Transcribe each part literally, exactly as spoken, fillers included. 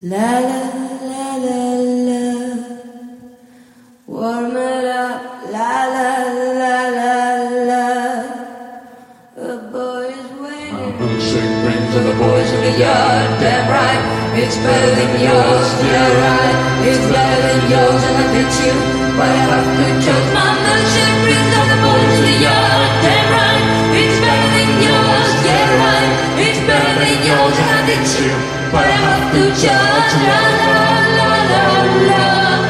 La la la la la, warm it up. La la la la la, the boys waiting. My milkshake brings to the boys in the yard. Damn right, it's better than yours. Yeah right, it's better than yours, and I bet you. But I have to choose. My milkshake brings all the boys in the yard. Damn right, it's better than yours. Yeah right, it's better than yours, and I bet you. But I have to judge. La la la la la,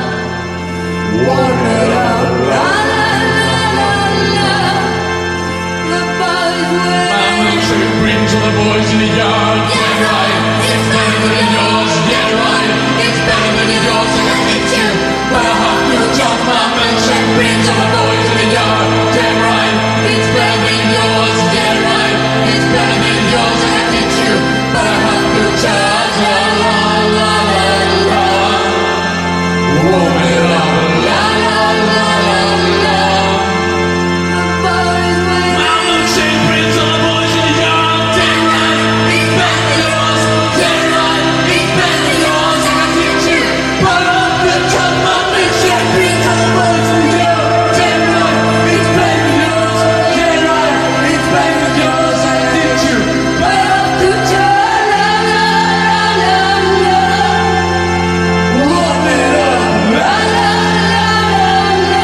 warm it up. La la la la la, the boys waiting. My milkshake brings all the boys in the yard. Yeah right, it's better than yours. Yeah right, it's better than yours, and I bet you. But I have to jump. My milkshake brings all the boys in the yard. Yeah right, it's better than yours. Yeah right, it's better than yours, and I bet you. But I have to judge. La la la la la, warm it up. La la la la la, The boys waiting. my milkshake brings all the boys in the yard. Damn right, it's better than yours. Damn right, it's better than yours, and I bet you. But I have to jump. My milkshake brings all the boys in the yard. Damn right, it's better than yours. Yeah right, it's better than yours, and I bet you. But I have to jump. La la la la la, warm it up. La la la la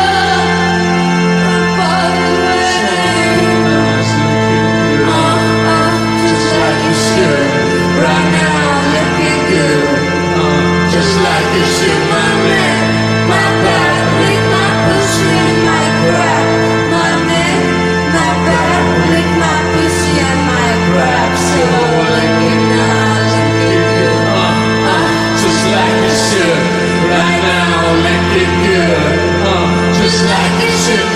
la, just like you should. Right now, looking good. Just like you should, my man. My back, lick my pussy and my crap. My man, my back, lick my pussy and my crap. So looking now, looking good. Just like you should. Right now, looking good. Just like you should.